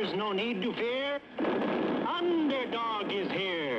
There's no need to fear. Underdog is here.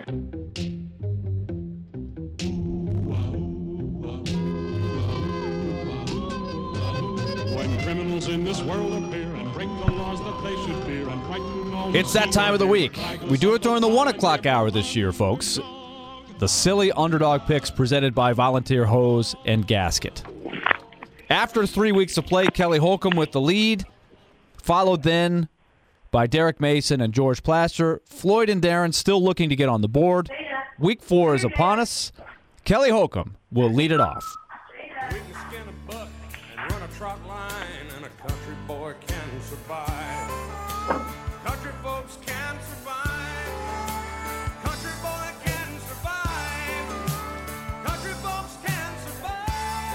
When criminals in this world appear and break the laws that they should fear and frighten all. It's that time of the week. We do it during the 1 o'clock hour this year, folks. The silly underdog picks presented by Volunteer Hose and Gasket. After 3 weeks of play, Kelly Holcomb with the lead, followed then by Derek Mason and George Plaster. Floyd and Darren still looking to get on the board. Week 4 is upon us. Kelly Holcomb will lead it off. We can skin a buck and run a trot line, and a country boy can survive. Country folks can survive. Country boy can survive. Country folks can survive.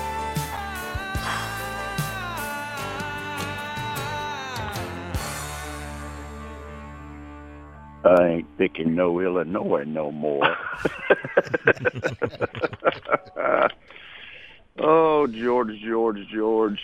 I ain't thinking no Illinois no more. Oh, George.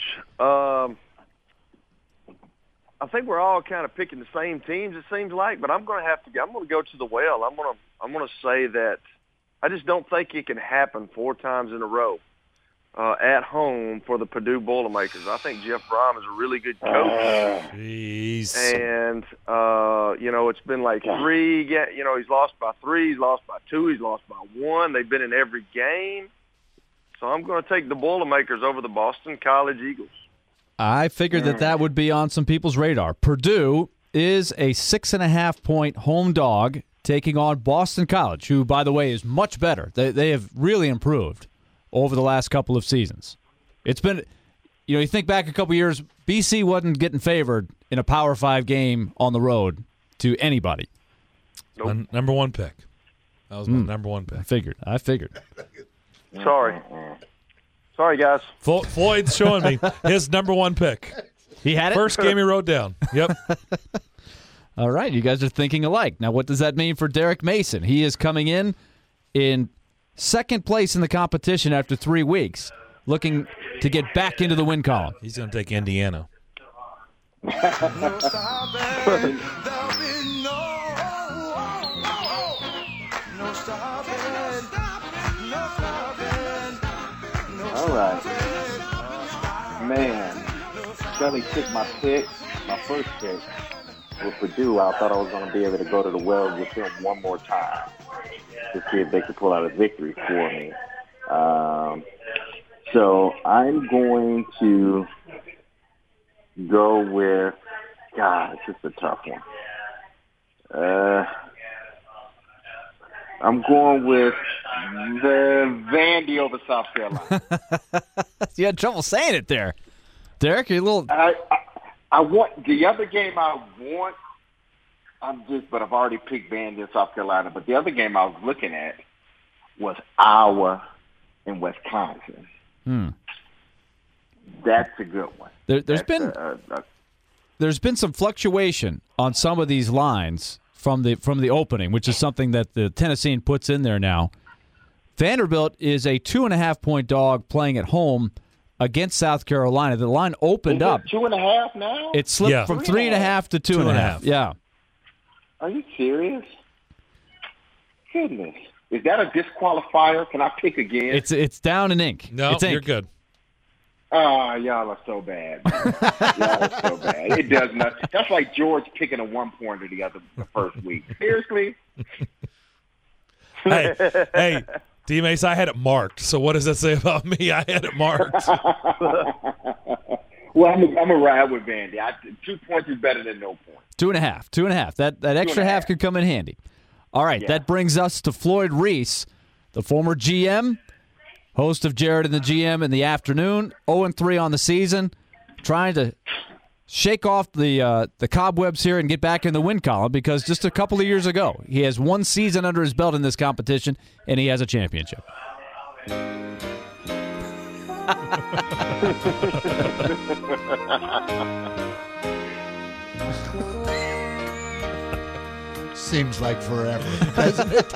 I think we're all kind of picking the same teams, it seems like, but I'm going to go to the well. I'm going to say that I just don't think it can happen 4 times in a row at home for the Purdue Boilermakers. I think Jeff Brom is a really good coach. Jeez. And, it's been like 3, he's lost by 3, he's lost by 2, he's lost by 1. They've been in every game. So I'm going to take the Boilermakers over the Boston College Eagles. I figured that would be on some people's radar. Purdue is a 6.5-point home dog taking on Boston College, who, by the way, is much better. They have really improved over the last couple of seasons. It's been, you think back a couple years, BC wasn't getting favored in a Power 5 game on the road to anybody. Nope. My number 1 pick. That was my number 1 pick. I figured. Sorry, guys. Floyd's showing me his number 1 pick. He had it? First game he wrote down. Yep. All right, you guys are thinking alike. Now, what does that mean for Derek Mason? He is coming in second place in the competition after 3 weeks, looking to get back into the win column. He's going to take Indiana. All right. Man, Kelly took my first pick with Purdue. I thought I was going to be able to go to the well with him one more time to see if they could pull out a victory for me. So I'm going to go with, God, it's just a tough one. I'm going with the Vandy over South Carolina. You had trouble saying it there. Derek, you're a little... I want the other game I want. But I've already picked Vandy in South Carolina. But the other game I was looking at was Iowa and Wisconsin. That's a good one. There's been some fluctuation on some of these lines from the opening, which is something that the Tennessean puts in there now. Vanderbilt is a 2.5-point dog playing at home against South Carolina. The line opened up. 2.5 now? It slipped from 3.5 to 2.5. Yeah. Are you serious? Goodness. Is that a disqualifier? Can I pick again? It's down in ink. No, it's ink. You're good. Y'all are so bad. Y'all are so bad. It does not. That's like George picking a 1-pointer the first week. Seriously? Hey, D-Mace, I had it marked. So what does that say about me? I had it marked. Well, I'm going to ride with Vandy. 2 points is better than no points. 2.5. That extra half could come in handy. All right, That brings us to Floyd Reese, the former GM, host of Jared and the GM in the afternoon, 0-3 on the season, trying to shake off the cobwebs here and get back in the win column because just a couple of years ago, he has 1 season under his belt in this competition, and he has a championship. Seems like forever, doesn't it?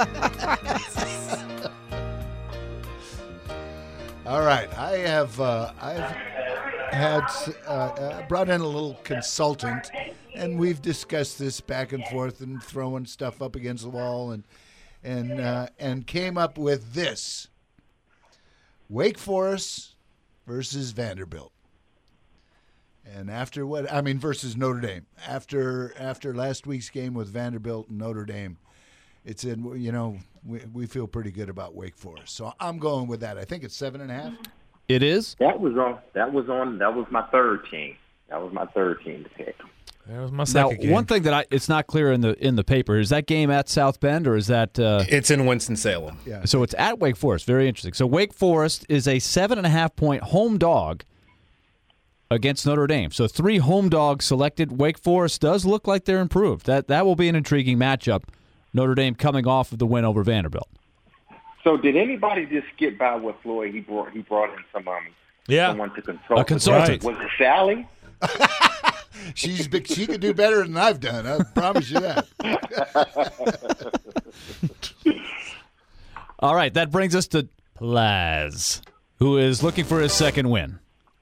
All right, I've brought in a little consultant and we've discussed this back and forth and throwing stuff up against the wall and came up with this: Wake Forest versus Vanderbilt. And versus Notre Dame. After last week's game with Vanderbilt and Notre Dame, it's we feel pretty good about Wake Forest. So I'm going with that. I think it's 7.5. It is? That was my third team. That was my third team to pick. That was my second game. One thing that it's not clear in the paper, is that game at South Bend or is that It's in Winston-Salem. Yeah. So it's at Wake Forest. Very interesting. So Wake Forest is a 7.5-point home dog against Notre Dame. So 3 home dogs selected. Wake Forest does look like they're improved. That will be an intriguing matchup. Notre Dame coming off of the win over Vanderbilt. So did anybody just skip by with Floyd? He brought in someone to consult. A consultant. Was it Sally? She could do better than I've done. I promise you that. All right, that brings us to Plaz, who is looking for his second win.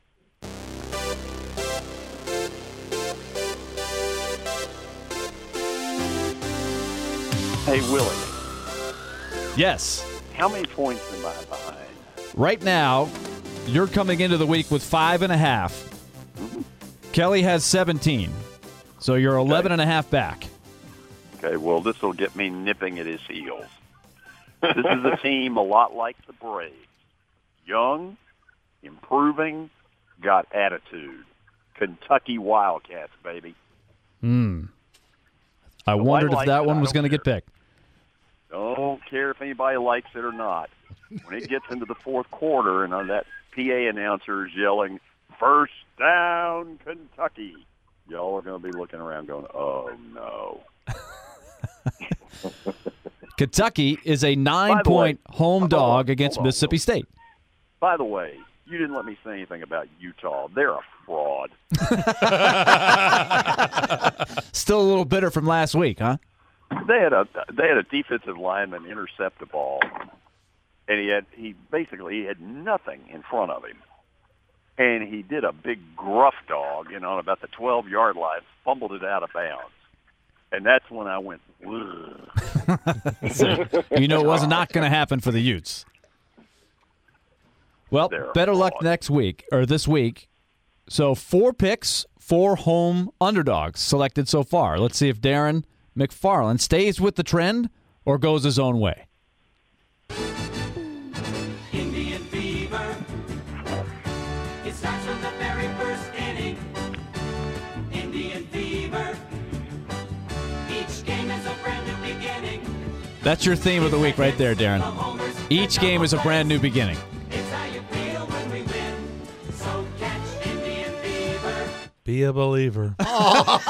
Hey, Willie, Yes. how many points am I behind? Right now, you're coming into the week with 5.5. Kelly has 17. So you're 11.5 back. Okay, well, this will get me nipping at his heels. This is a team a lot like the Braves. Young, improving, got attitude. Kentucky Wildcats, baby. I wondered if like that it. one I was don't going to get care. picked. Don't care if anybody likes it or not. When it gets into the fourth quarter and that PA announcer is yelling, "First down, Kentucky," y'all are going to be looking around going, "Oh, no." Kentucky is a 9-point home dog against Mississippi State. By the way, you didn't let me say anything about Utah. They're a fraud. Still a little bitter from last week, huh? They had a defensive lineman intercept the ball, and he basically had nothing in front of him, and he did a big gruff dog, on about the 12-yard line, fumbled it out of bounds, and that's when I went, ugh. So, it was not going to happen for the Utes. Well, They're a better luck fraud. this week. So 4 picks, 4 home underdogs selected so far. Let's see if Darren McFarland stays with the trend or goes his own way. Indian fever. It starts from the very first inning. Indian fever. Each game is a brand new beginning. That's your theme of the week right there, Darren. Each game is a brand new beginning. It's how you feel when we win. So catch Indian fever. Be a believer. Come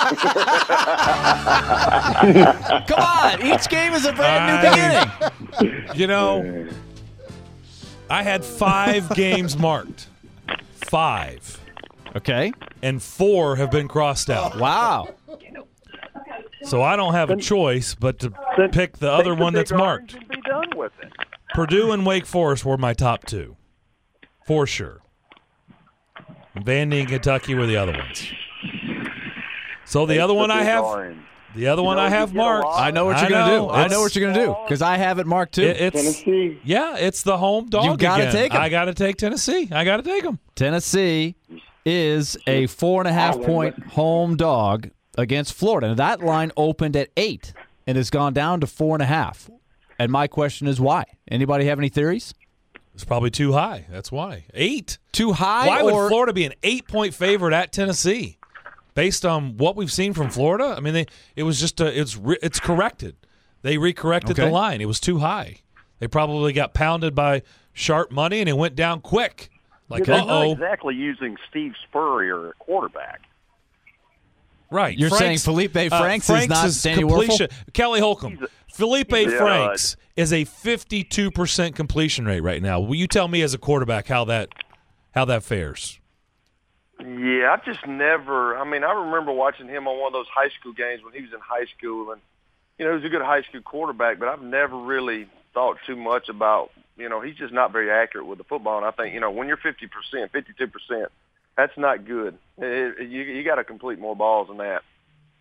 on, each game is a brand new beginning. I had 5 games marked. 5. Okay. And 4 have been crossed out. Wow. So I don't have a choice but to pick the other Take the one that's big marked. orange and be done with it. Purdue and Wake Forest were my top 2. For sure. Vandy and Kentucky were the other ones. So the other one I have marked. I know what you're going to do. I know what you're going to do because I have it marked too. Tennessee. Yeah, it's the home dog. You gotta again. take 'em. I got to take Tennessee. I got to take them. Tennessee is a 4.5-point home dog against Florida. Now, that line opened at 8 and has gone down to 4.5. And my question is why? Anybody have any theories? It's probably too high. That's why. 8. Too high? Why or would Florida be an 8-point favorite at Tennessee? Based on what we've seen from Florida, I mean, it was just it's corrected. They recorrected the line. It was too high. They probably got pounded by sharp money, and it went down quick. Like, They're not exactly using Steve Spurrier at quarterback. Right. You're saying Felipe Franks is not Danny Werfel? Kelly Holcomb. Felipe Franks is a 52% completion rate right now. Will you tell me as a quarterback how that fares? Yeah, I just never. I mean, I remember watching him on one of those high school games when he was in high school, and he was a good high school quarterback. But I've never really thought too much about. He's just not very accurate with the football. And I think when you're 50%, 52%, that's not good. You got to complete more balls than that.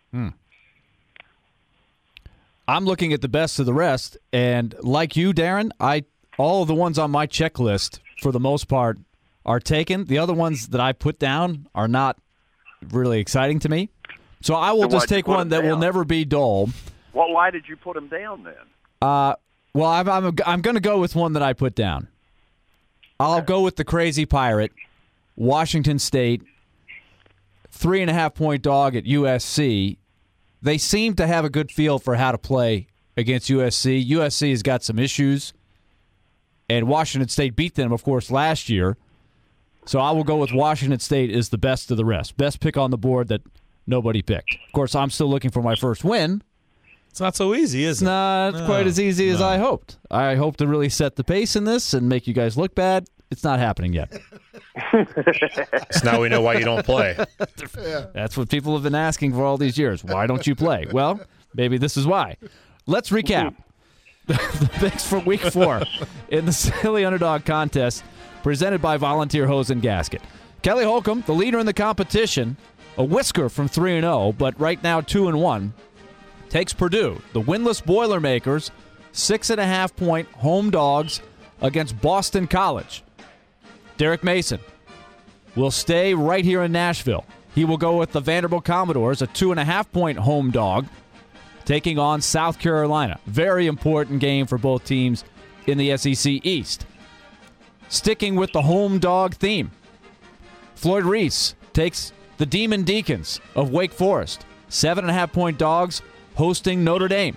I'm looking at the best of the rest, and like you, Darren, all of the ones on my checklist, for the most part, are taken. The other ones that I put down are not really exciting to me. So I will just take one that will never be dull. Well, why did you put them down then? Well, I'm going to go with one that I put down. I'll go with the Crazy Pirate, Washington State, 3.5-point dog at USC. They seem to have a good feel for how to play against USC. USC has got some issues, and Washington State beat them, of course, last year. So I will go with Washington State as the best of the rest. Best pick on the board that nobody picked. Of course, I'm still looking for my first win. It's not so easy, is it? It's not quite as easy as I hoped. I hope to really set the pace in this and make you guys look bad. It's not happening yet. So now we know why you don't play. That's what people have been asking for all these years. Why don't you play? Well, maybe this is why. Let's recap the picks for Week 4 in the Silly Underdog Contest presented by Volunteer Hose and Gasket. Kelly Holcomb, the leader in the competition, a whisker from 3-0, but right now 2-1, takes Purdue, the winless Boilermakers, 6.5-point home dogs against Boston College. Derek Mason will stay right here in Nashville. He will go with the Vanderbilt Commodores, a 2.5-point home dog, taking on South Carolina. Very important game for both teams in the SEC East. Sticking with the home dog theme, Floyd Reese takes the Demon Deacons of Wake Forest, 7.5-point dogs hosting Notre Dame.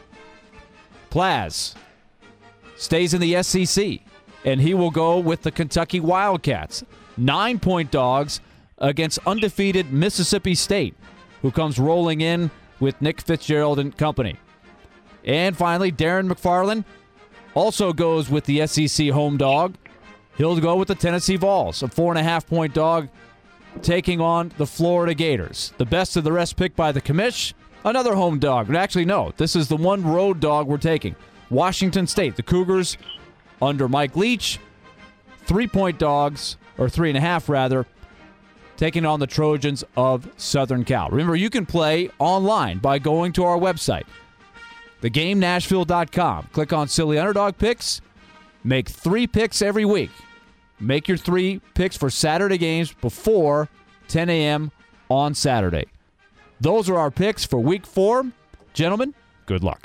Plaz stays in the SEC, and he will go with the Kentucky Wildcats, 9-point dogs against undefeated Mississippi State, who comes rolling in with Nick Fitzgerald and company. And finally, Darren McFarland also goes with the SEC home dog. He'll go with the Tennessee Vols, a 4.5-point dog, taking on the Florida Gators. The best of the rest picked by the commish, another home dog. But actually, no, this is the one road dog we're taking. Washington State, the Cougars, under Mike Leach, 3-point dogs, or 3.5 rather, taking on the Trojans of Southern Cal. Remember, you can play online by going to our website, thegamenashville.com. Click on Silly Underdog Picks. Make 3 picks every week. Make your 3 picks for Saturday games before 10 a.m. on Saturday. Those are our picks for Week 4. Gentlemen, good luck.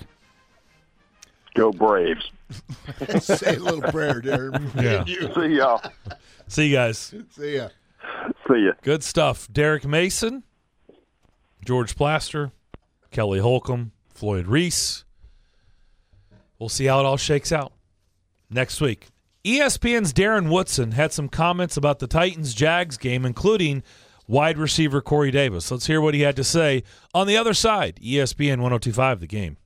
Go Braves. Say a little prayer, Darren. Yeah. See y'all. See you guys. See ya. See ya. Good stuff. Derek Mason, George Plaster, Kelly Holcomb, Floyd Reese. We'll see how it all shakes out next week. ESPN's Darren Woodson had some comments about the Titans-Jags game, including wide receiver Corey Davis. Let's hear what he had to say on the other side. ESPN 102.5, The Game.